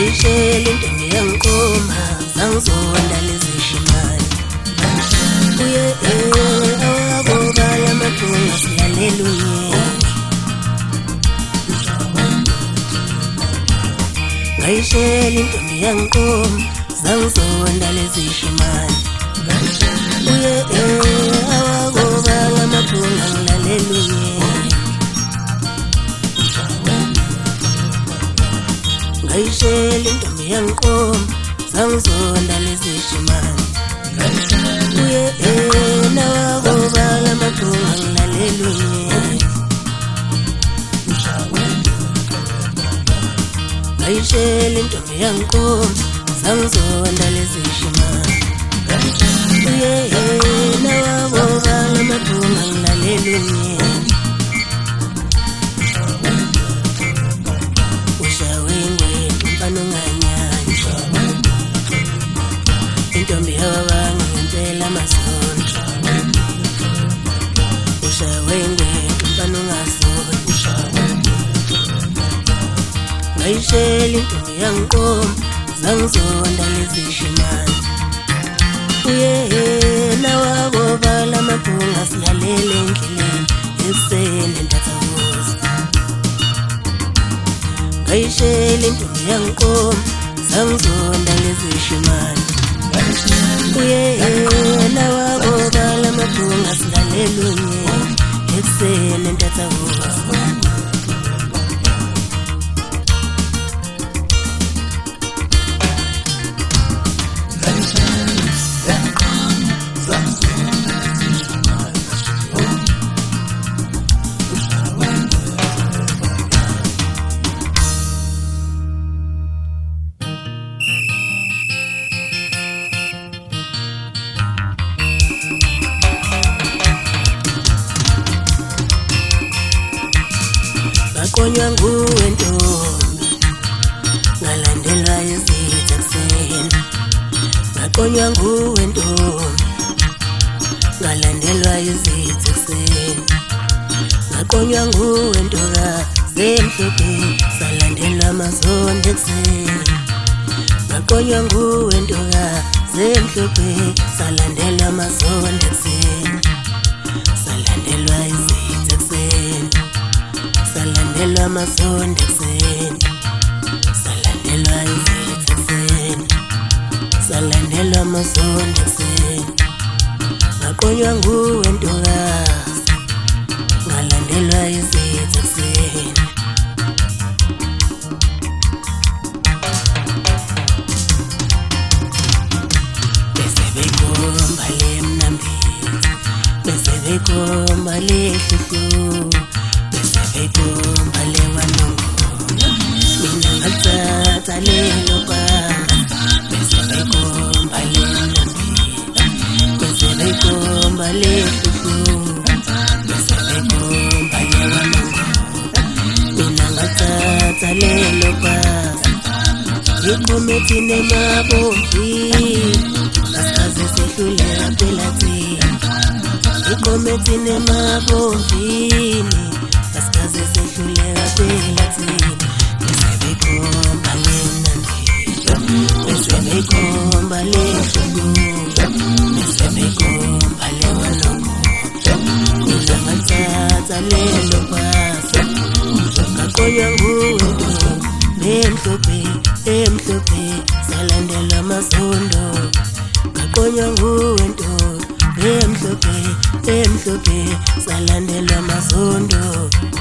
ngayishela intombi yangiqoma zangizonda lezishimane uye awakobala amathunga silalela unyeni ngayishela intombi yangiqoma zangizonda lezishimane uye awakobala amathunga ngilalela unyeni ngayishela intombi yangiqoma zangizonda lezishimane uye nawakobala amathunga ngilalela unyeni ngayishela intombi yangiqoma zangizonda lezishimane uye nawakobala amathunga ngilalela unyeni intombi yabanga ngempela masonto ushawe ngempela ungasonto ngayishela intombi yangiqoma zangizonda lezishimane uye nawakobala amathunga silalele endleleni ekuseni ntathakuza ngayishela intombi yangiqoma zangizonda lezishimane uye nawakobala amathunga silalela unyeni ekuseni ntathakuza ngaqonywa nguwe ntombi ngalandelwa izitha kuseni ngaqonywa nguwe ntombi ngalandelwa izitha kuseni ngaqonywa nguwe ntokazi emhlophe salandelwa amazondo ekuseni ngaqonywa nguwe ntokazi emhlophe salandelwa amazondo ekuseni salandelwa izitha ekuseni salandelwa amazondo ekuseni salandelwa izitha ekuseni salandelwa amazondo ekuseni ngaqonywa nguwe ntokazi ngalandelwa izitha ekuseni bese bekhomba lemnambili bese bekhomba lehluhlu bekhomba lewanongoma mina ngathatha lelo banga bese bekhomba lemnambili bese bekhomba lehluhlu bese bekhomba lewanongoma mina ngathatha lelo banga ikhomethi nemabombi asikaze sehluleka phela thina ikhomethi nemabomvini asikaze sehluleka phela thina bese bekhomba lemnambili bese bekhomba lehluhlu bese bekhomba lewanongoma mina ngathatha lelo bhasa ngaqonywa nguwe ntombi emhlophe salandelwa amazondo ngaqonywa nguwe ntombi emhlophe salandelwa amazondo